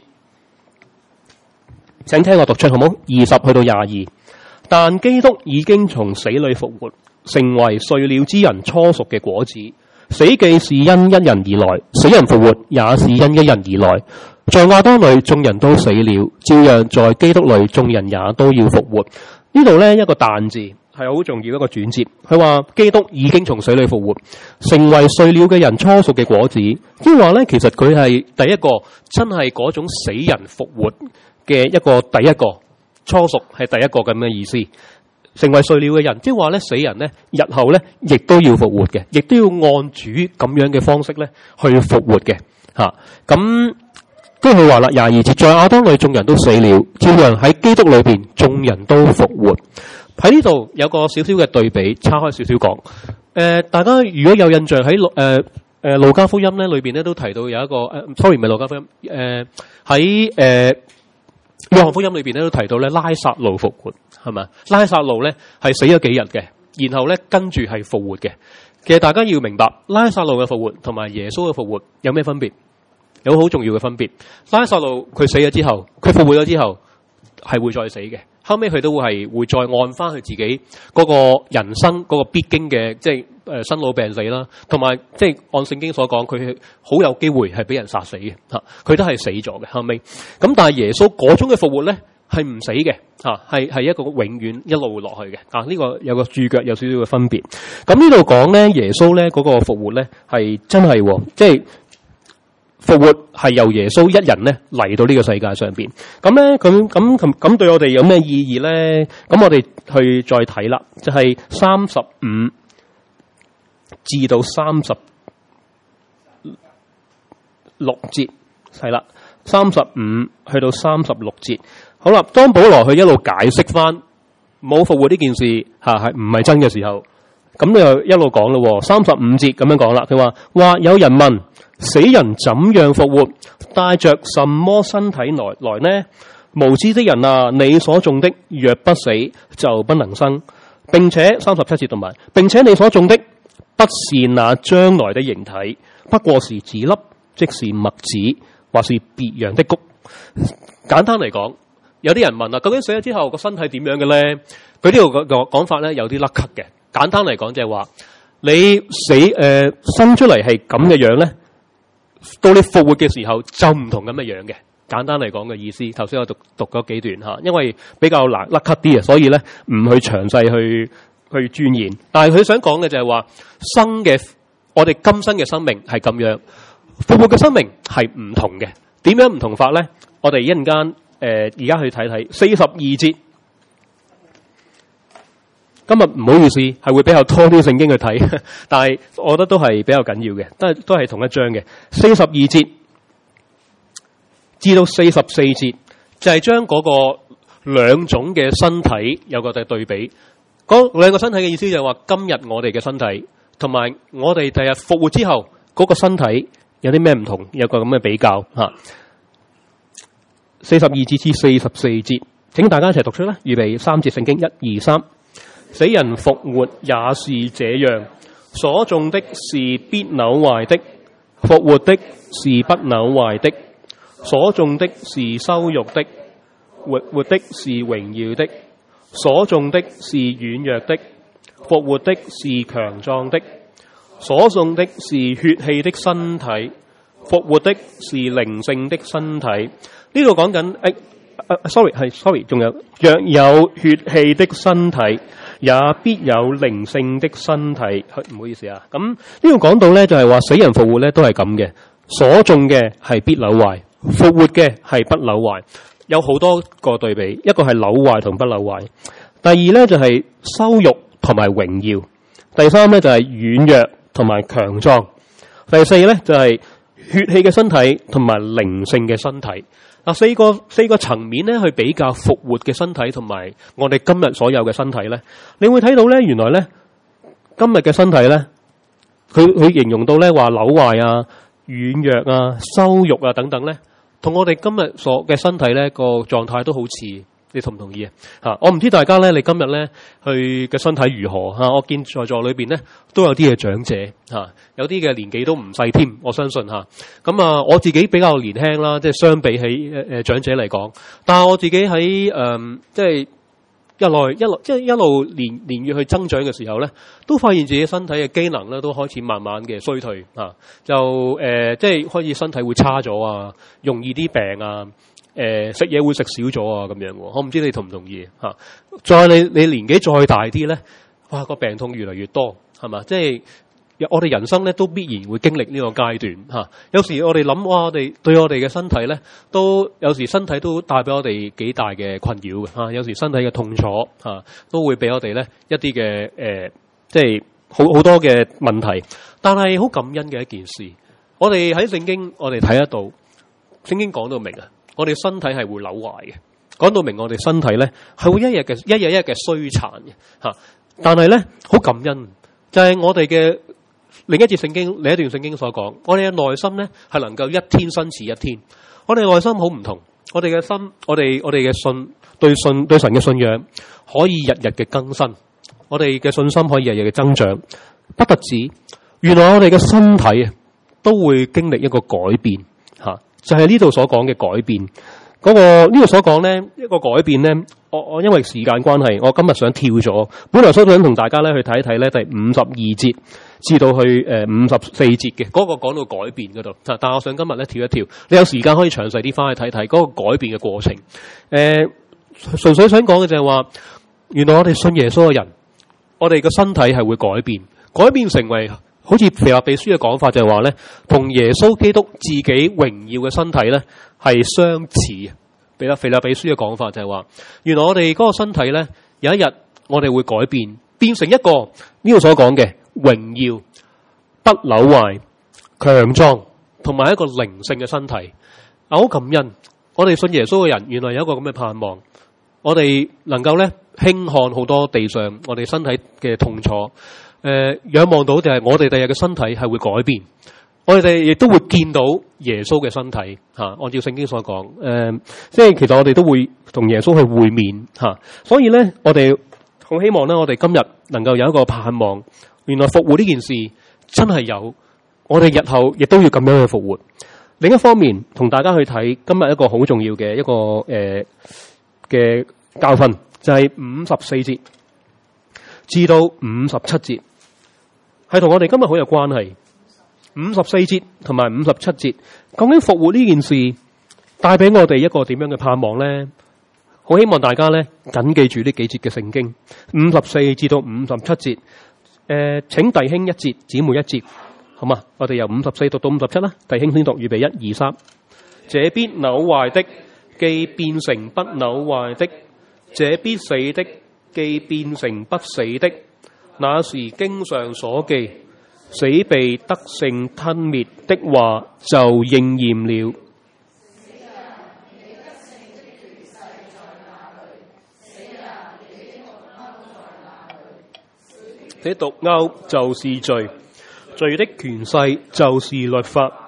請聽我讀出好冇？二十去到廿二，但基督已經從死裏復活，成為睡了之人初熟嘅果子。死既是因一人而來，死人復活也是因一人而來。在亞當裏眾人都死了，照樣在基督裏眾人也都要復活。呢度呢一個但字係好重要一個轉折。佢話基督已經從死裏復活，成為睡了嘅人初熟嘅果子。即係話呢，其實佢係第一個真係嗰種死人復活嘅一個第一個初熟，係第一個咁嘅意思。成為睡了嘅人，即係話咧，死人咧，日後咧，亦都要復活嘅，亦都要按主咁樣嘅方式咧去復活嘅嚇。咁跟住佢話啦，廿二節，在亞當裏眾人都死了，照樣喺基督裏邊眾人都復活。喺呢度有個少少嘅對比，岔開少少講。誒、呃，大家如果有印象喺誒誒路加福音咧裏邊咧都提到有一個誒、呃、，sorry 唔係路加福音，誒喺誒約翰福音裏邊咧都提到咧拉撒路復活。係咪？拉撒路咧係死咗幾日嘅，然後咧跟住係復活嘅。其實大家要明白，拉撒路嘅復活同埋耶穌嘅復活有咩分別？有好重要嘅分別。拉撒路佢死咗之後，佢復活咗之後係會再死嘅。後尾佢都會係會再按翻佢自己嗰個人生嗰個必經嘅，即係誒生老病死啦，同埋即係按聖經所講，佢好有機會係俾人殺死嘅嚇。佢都係死咗嘅後尾。咁但係耶穌嗰種嘅復活咧，係唔死嘅，嚇係係一個永遠一路落去嘅，啊呢、這個有個注腳有少少嘅分別。咁呢度講咧，耶穌咧嗰、那個復活咧係真係、哦，即係復活係由耶穌一人咧嚟到呢個世界上邊。咁咧咁咁咁咁對我哋有咩意義咧？咁我哋去再睇啦，就係三十五至到三十六節，係啦，三十五去到三十六節。好啦，當保羅去一路解釋翻冇復活呢件事吓係唔係真嘅時候，咁就一路講咯。三十五節咁樣講啦，佢話話有人問死人怎樣復活，帶着什麼身體來來呢？無知的人啊，你所種的若不死，就不能生，並且三十七節同埋，並且你所種的不是那將來的形體，不過是子粒，即是麥子，或是別樣的穀。簡單嚟講。有啲人問啊，究竟死咗之後個身體點樣嘅咧？佢呢度個個講法咧有啲甩咳嘅。簡單嚟講就係話，你死誒、呃、生出嚟係咁嘅樣咧，到你復活嘅時候就唔同咁嘅樣嘅。簡單嚟講嘅意思，頭先我讀讀咗幾段嚇，因為比較難甩咳啲啊，所以咧唔去詳細去去鑽研。但係佢想講嘅就係話，生嘅我哋今生嘅生命係咁樣，復活嘅生命係唔同嘅。點樣唔同法咧？我哋一陣間。誒，而家去睇睇四十二節。今日唔好意思，係會比較多啲聖經去睇，但係我覺得都係比較緊要嘅，都係都係同一章嘅。四十二節至到四十四節，就係將嗰個兩種嘅身體有個對對比。嗰兩個身體嘅意思就係話，今日我哋嘅身體同埋我哋第日復活之後嗰個身體有啲咩唔同，有個咁嘅比較吓。四十二節至四十四節，請大家一齊讀出啦。預備三節聖經，一二三。死人復活也是這樣，所種的是必朽壞的，復活的是不朽壞的；所種的是羞辱的，活活的是榮耀的；所種的是軟弱的，復活的是強壯的；所種的是血氣的身體，復活的是靈性的身體。呢度講緊誒誒 sorry 係 sorry， 仲有若有血氣的身體，也必有靈性的身體。唔好意思啊，咁呢度講到咧就係話死人復活咧都係咁嘅，所種嘅係必朽壞，復活嘅係不朽壞。有好多個對比，一個係朽壞同不朽壞，第二咧就係羞辱同埋榮耀，第三咧就係軟弱同埋強壯，第四咧就係血氣嘅身體同埋靈性嘅身體。嗱，四個四個層面咧去比較復活嘅身體同埋我哋今日所有嘅身體咧，你會睇到咧，原來咧今日嘅身體咧佢佢形容到咧話朽壞啊、軟弱啊、羞辱啊等等咧，同我哋今日所嘅身體咧個狀態都好似。你同唔同意啊？嚇！我唔知大家咧，你今日咧去嘅身體如何嚇？我見在座裏邊咧都有啲嘅長者嚇，有啲嘅年紀都唔細添，我相信嚇。咁啊，我自己比較年輕啦，即係相比起誒誒長者嚟講，但係我自己喺誒即係一來一路即係一路年年月去增長嘅時候咧，都發現自己身體嘅機能咧都開始慢慢嘅衰退嚇，就誒即係開始身體會差咗啊，容易啲病啊。誒食嘢會食少咗啊，咁樣喎，我唔知你同唔同意嚇？再你你年紀再大啲咧，哇個病痛越嚟越多，係嘛？即係我哋人生咧都必然會經歷呢個階段嚇。有時我哋諗哇，我哋對我哋嘅身體咧，都有時身體都帶俾我哋幾大嘅困擾嘅嚇。有時身體嘅痛楚嚇，都會俾我哋咧一啲嘅誒，即係好好多嘅問題。但係好感恩嘅一件事，我哋喺聖經我哋睇得到，聖經講到明啊。我哋身體係會朽壞嘅，講到明我哋身體咧係會一日嘅一日一日嘅衰殘嘅嚇。但係咧好感恩，就係、是、我哋嘅另一節聖經另一段聖經所講，我哋嘅內心咧係能夠一天新似一天。我哋內心好唔同，我哋嘅心，我哋我哋嘅信對信對神嘅信仰可以日日嘅更新，我哋嘅信心可以日日嘅增長。不特止，原來我哋嘅身體啊都會經歷一個改變嚇。就係呢度所講嘅改變，嗰、那個呢度所講咧一個改變咧，我我因為時間關係，我今日想跳咗，本來想想同大家咧去睇一睇咧第五十二節至到去誒五十四節嘅嗰個講到改變嗰度，但係我想今日咧跳一跳，你有時間可以詳細啲翻去睇睇嗰個改變嘅過程。誒、呃，純粹想講嘅就係話，原來我哋信耶穌嘅人，我哋個身體係會改變，改變成為。好似腓立比書嘅講法就係話咧，同耶穌基督自己榮耀嘅身體咧係相似。腓立腓立比書嘅講法就係話，原來我哋嗰個身體咧有一日我哋會改變，變成一個呢度所講嘅榮耀、不朽壞、強壯同埋一個靈性嘅身體。好感恩，我哋信耶穌嘅人原來有一個咁嘅盼望，我哋能夠咧輕看好多地上我哋身體嘅痛楚。誒、呃，仰望到就係我哋第日嘅身體係會改變，我哋亦都會見到耶穌嘅身體吓、啊。按照聖經所講，誒、呃，即係其實我哋都會同耶穌去會面吓、啊。所以咧，我哋好希望咧，我哋今日能夠有一個盼望，原來復活呢件事真係有，我哋日後亦都要咁樣去復活。另一方面，同大家去睇今日一個好重要嘅一個誒嘅、呃、教訓，就係五十四節至到五十七節。係同我哋今日好有關係。五十四節同埋五十七節，究竟復活呢件事帶俾我哋一個點樣嘅盼望咧？好希望大家咧緊記住呢幾節嘅聖經，五十四至到五十七節。誒、呃，請弟兄一節，姊妹一節，好嘛？我哋由五十四讀到五十七啦。弟兄先讀，預備一二三。這必朽壞的，既變成不朽壞的；這必死的，既變成不死的。那時經上所記，死被得勝吞滅的話就應驗了。這毒鈎就是罪，罪的權勢就是律法。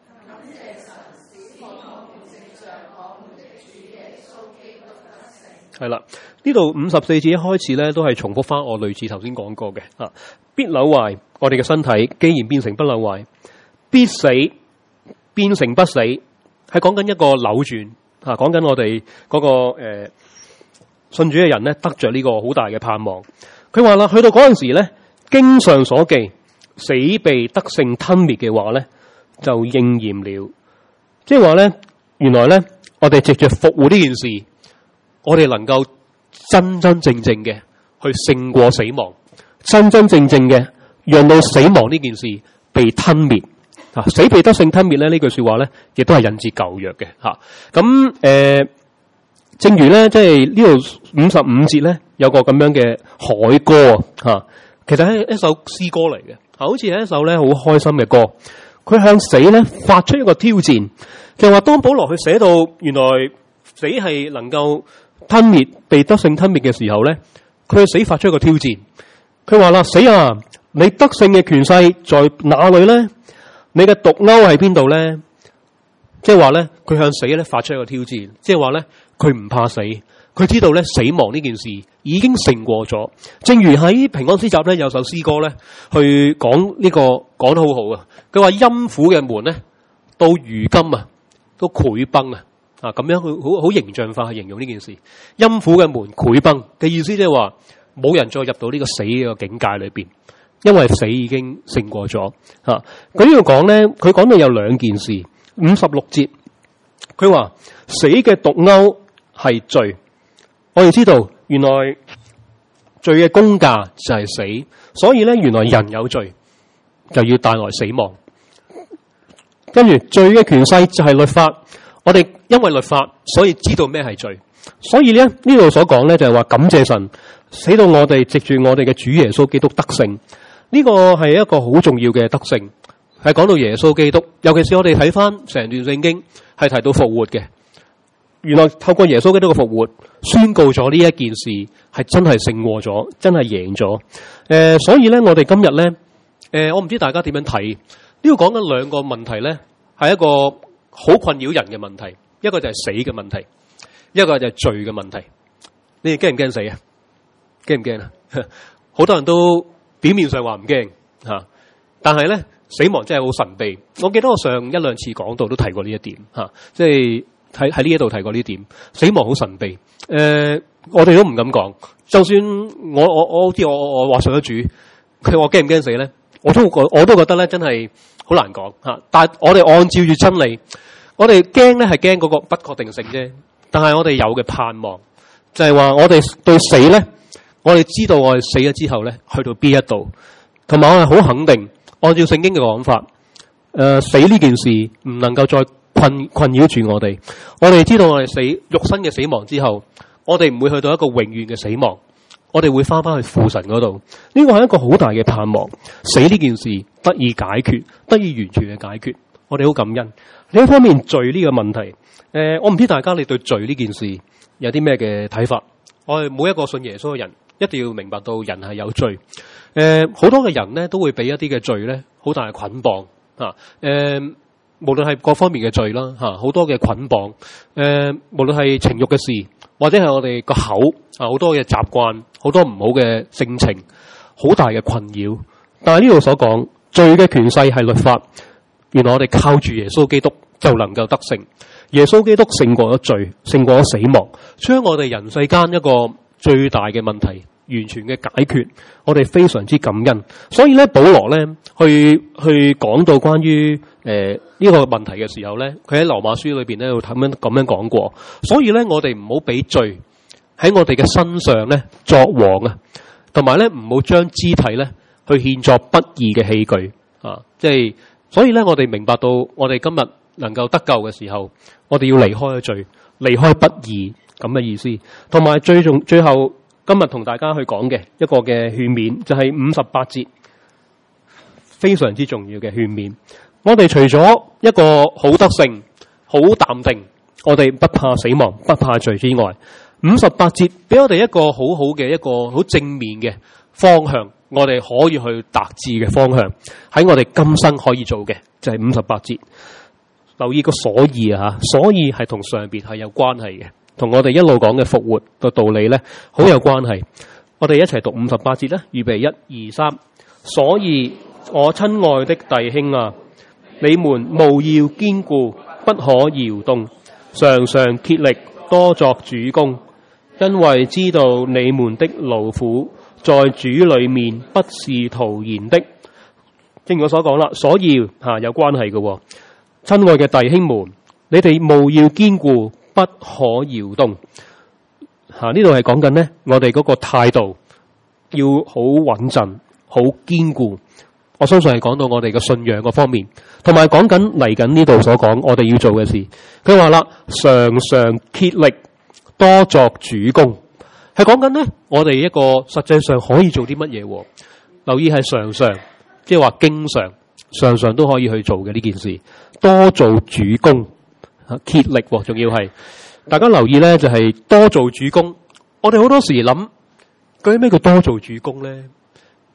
係啦，呢度五十四節一開始咧，都係重複翻我類似頭先講過嘅啊。必朽壞，我哋嘅身體既然變成不朽壞，必死變成不死，係講緊一個扭轉啊，講緊我哋嗰、那個誒、呃、信主嘅人咧，得着呢個好大嘅盼望。佢話啦，去到嗰陣時咧，經上所記，死被得勝吞滅嘅話咧，就應驗了。即係話咧，原來咧，我哋藉着復活呢件事。我哋能夠真真正正嘅去勝過死亡，真真正正嘅讓到死亡呢件事被吞滅啊！死被得勝吞滅咧，呢句說話咧，亦都係引自舊約嘅吓。咁、啊、誒、呃，正如咧，即係呢度五十五節咧，有個咁樣嘅凱歌吓、啊，其實係一首詩歌嚟嘅，好似係一首咧好開心嘅歌。佢向死咧發出一個挑戰，就係話當保羅去寫到原來死係能夠吞滅被得勝吞滅嘅時候咧，佢嘅死發出一個挑戰。佢話啦：死啊， 你得勝嘅權勢在哪裏咧？你嘅毒鈎喺邊度咧？即係話咧，佢向死咧發出一個挑戰，即係話咧，佢唔怕死，佢知道咧死亡呢件事已經勝過咗。正如喺平安詩集咧有首詩歌咧，去講呢、這個講得好好啊。佢話陰府嘅門咧，到如今啊都潰崩啊，啊咁樣佢好好形象化去形容呢件事。陰府嘅門潰崩嘅意思即係話，冇人再入到呢個死嘅境界裏邊，因為死已經勝過咗。吓、啊，佢呢度講咧，佢講到有兩件事。五十六節，佢話死嘅毒鈎係罪。我哋知道原來罪嘅工價就係死，所以咧原來人有罪就要帶來死亡。跟住罪嘅權勢就係律法，我哋因為律法所以知道咩係罪，所以咧呢度所講咧就係話感謝神，使到我哋藉住我哋嘅主耶穌基督得勝。呢個係一個好重要嘅得勝。係講到耶穌基督，尤其是我哋睇翻成段聖經，係提到復活嘅。原來透過耶穌基督嘅復活，宣告咗呢一件事係真係勝過咗，真係贏咗。誒、呃，所以咧，我哋今日咧，誒、呃，我唔知大家點樣睇呢度講緊兩個問題咧，係一個好困擾人嘅問題，一個就係死嘅問題，一個就係罪嘅問題。你哋驚唔驚死啊？驚唔驚啊？好多人都表面上話唔驚吓，但係咧。死亡真係好神秘，我記得我上一兩次講到都提過呢一點吓，即係喺喺呢一度提過呢點。死亡好神秘，誒、呃，我哋都唔敢講。就算我我我好似我我我話上咗主，佢話驚唔驚死咧？我都我都覺得咧，真係好難講吓。但係我哋按照住真理，我哋驚咧係驚嗰個不確定性啫。但係我哋有嘅盼望，就係話我哋對死咧，我哋知道我哋死咗之後咧，去到邊一度，同埋我係好肯定。按照聖經嘅講法，誒、呃，死呢件事唔能夠再困困擾住我哋。我哋知道我哋死肉身嘅死亡之後，我哋唔會去到一個永遠嘅死亡，我哋會翻翻去父神嗰度。呢個係一個好大嘅盼望。死呢件事得以解決，得以完全嘅解決，我哋好感恩。另一方面，罪呢個問題，誒、呃，我唔知大家你對罪呢件事有啲咩嘅睇法？我哋每一個信耶穌嘅人，一定要明白到人係有罪。誒、呃，好多嘅人咧都會俾一啲嘅罪咧，好大嘅捆綁吓。誒、呃，無論係各方面嘅罪啦吓，好多嘅捆綁。誒、呃，無論係情欲嘅事，或者係我哋個口啊，好多嘅習慣，好多唔好嘅性情，好大嘅困擾。但係呢度所講，罪嘅權勢係律法。原來我哋靠住耶穌基督就能夠得勝。耶穌基督勝過咗罪，勝過咗死亡，將我哋人世間一個最大嘅問題完全嘅解決，我哋非常之感恩。所以咧，保羅咧去去講到關於誒呢、呃這個問題嘅時候咧，佢喺羅馬書裏邊咧，咁樣咁樣講過。所以咧，我哋唔好俾罪喺我哋嘅身上咧作王啊，同埋咧唔好將肢體咧去獻作不義嘅器具啊。即係所以咧，我哋明白到我哋今日能夠得救嘅時候，我哋要離開罪，離開不義咁嘅意思。同埋最重最後。今日同大家去講嘅一個嘅勸勉，就係五十八節，非常之重要嘅勸勉。我哋除咗一個好得勝、好淡定，我哋不怕死亡、不怕罪之外，五十八節俾我哋一個好好嘅一個好正面嘅方向，我哋可以去達至嘅方向，喺我哋今生可以做嘅，就係五十八節。留意個所以啊，所以係同上邊係有關係嘅。同我哋一路講嘅復活嘅道理咧，好有關係。我哋一齊讀五十八節啦，預備一二三。所以我親愛的弟兄啊，你們務要堅固，不可搖動，常常竭力多作主工，因為知道你們的勞苦在主裏面不是徒然的。正如我所講啦，所以吓有關係嘅。親愛嘅弟兄們，你哋務要堅固。不可搖動，吓，呢度係講緊呢，我哋嗰個態度要好穩陣、好堅固。我相信係講到我哋嘅信仰嗰方面，同埋講緊嚟緊呢度所講我哋要做嘅事。佢話啦，常常竭力多作主工，係講緊呢，我哋一個實際上可以做啲乜嘢？留意係常常，即係話經常、常常都可以去做嘅呢件事，多做主工。竭力仲要係，大家留意咧，就係多做主工。我哋好多時諗，究竟咩叫多做主工咧？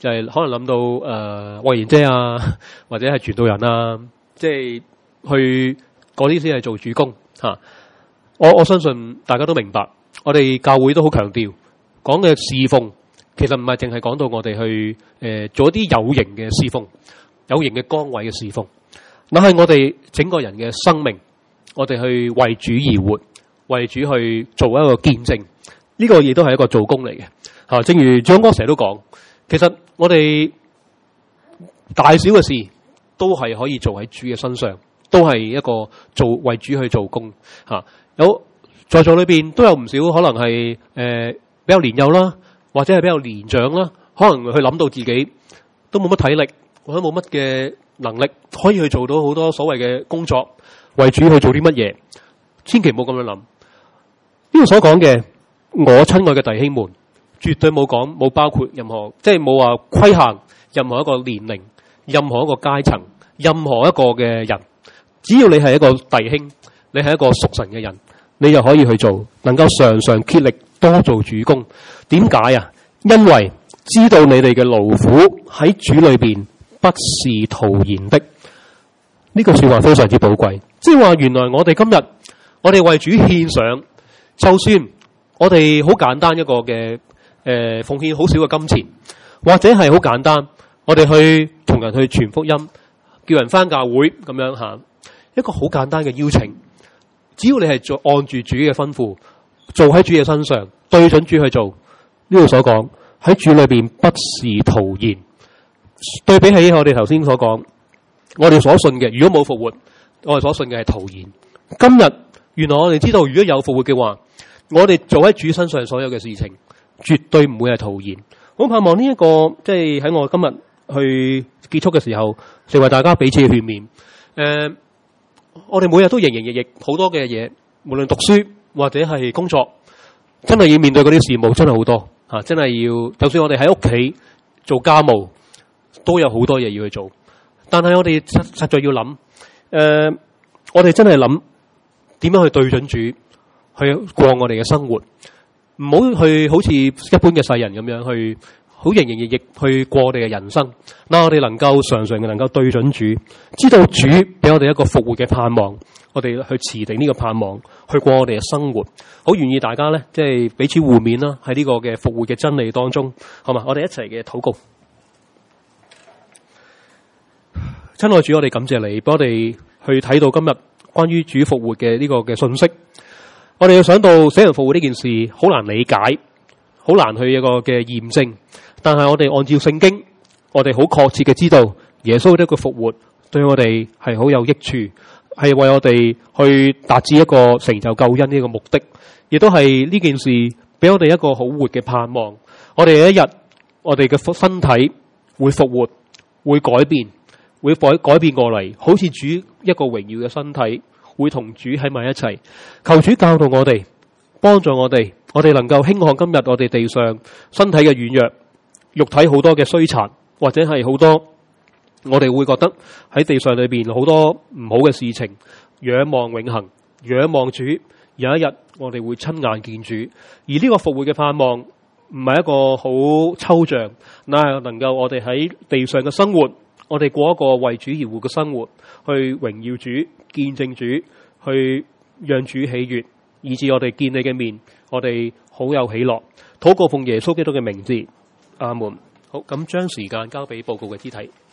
就係、是、可能諗到誒慧賢姐啊，或者係傳道人啊，即係去嗰啲先係做主工嚇、啊。我我相信大家都明白，我哋教會都好強調講嘅侍奉，其實唔係淨係講到我哋去誒、呃、做一啲有形嘅侍奉、有形嘅崗位嘅侍奉，那係我哋整個人嘅生命，我哋去為主而活，為主去做一個見證，呢、這個亦都係一個做工嚟嘅嚇。正如張哥成日都講，其實我哋大小嘅事都係可以做喺主嘅身上，都係一個做為主去做工嚇。啊有在座裏邊都有唔少可能係誒、呃、比較年幼啦，或者係比較年長啦，可能佢諗到自己都冇乜體力或者冇乜嘅能力，可以去做到好多所謂嘅工作，為主去做啲乜嘢？千祈唔好咁樣諗。呢度所講嘅，我親愛嘅弟兄們，絕對冇講冇包括任何，即係冇話規限任何一個年齡、任何一個階層、任何一個嘅人，只要你係一個弟兄。你係一個屬神嘅人，你就可以去做，能夠常常竭力多做主工。點解啊？因為知道你哋嘅勞苦喺主裏邊不是徒然的。呢個說話非常之寶貴，即係話原來我哋今日我哋為主獻上，就算我哋好簡單一個嘅誒、呃、奉獻好少嘅金錢，或者係好簡單，我哋去同人去傳福音，叫人返教會咁樣吓，一個好簡單嘅邀請。只要你係做按住主嘅吩咐，做喺主嘅身上，對準主去做，呢度所講喺主裏邊不是徒然。對比起我哋頭先所講，我哋所信嘅，如果冇復活，我哋所信嘅係徒然。今日原來我哋知道，如果有復活嘅話，我哋做喺主身上所有嘅事情，絕對唔會係徒然。我盼望呢、這、一個即係喺我今日去結束嘅時候，成為大家彼此嘅勸勉。誒、呃。我哋每日都營營役役好多嘅嘢，無論讀書或者係工作，真係要面對嗰啲事務，真係好多吓，真係要。就算我哋喺屋企做家務，都有好多嘢要去做。但係我哋實實在要諗，誒、呃，我哋真係諗點樣去對準主，去過我哋嘅生活，唔好去好似一般嘅世人咁樣去。好營營役役去過我哋嘅人生，嗱我哋能夠常常嘅能夠對準主，知道主俾我哋一個復活嘅盼望，我哋去持定呢個盼望，去過我哋嘅生活，好願意大家咧，即係彼此互勉啦，喺呢個嘅復活嘅真理當中，好嘛？我哋一齊嘅禱告。親愛主，我哋感謝你，俾我哋去睇到今日關於主復活嘅呢個嘅信息。我哋要想到死人復活呢件事，好難理解，好難去一個嘅驗證。但係我哋按照聖經，我哋好確切嘅知道耶穌呢個復活對我哋係好有益處，係為我哋去達至一個成就救恩呢個目的，亦都係呢件事俾我哋一個好活嘅盼望。我哋有一日，我哋嘅身體會復活，會改變，會改改變過嚟，好似主一個榮耀嘅身體，會同主喺埋一齊。求主教導我哋，幫助我哋，我哋能夠輕看今日我哋地上身體嘅軟弱。肉體好多嘅衰殘，或者係好多我哋會覺得喺地上裏邊好多唔好嘅事情，仰望永恆，仰望主，有一日我哋會親眼見主。而呢個復活嘅盼望唔係一個好抽象，乃係能夠我哋喺地上嘅生活，我哋過一個為主而活嘅生活，去榮耀主、見證主，去讓主喜悅，以致我哋見你嘅面，我哋好有喜樂。禱告奉耶穌基督嘅名字。阿門。好，咁將時間交俾報告嘅肢體。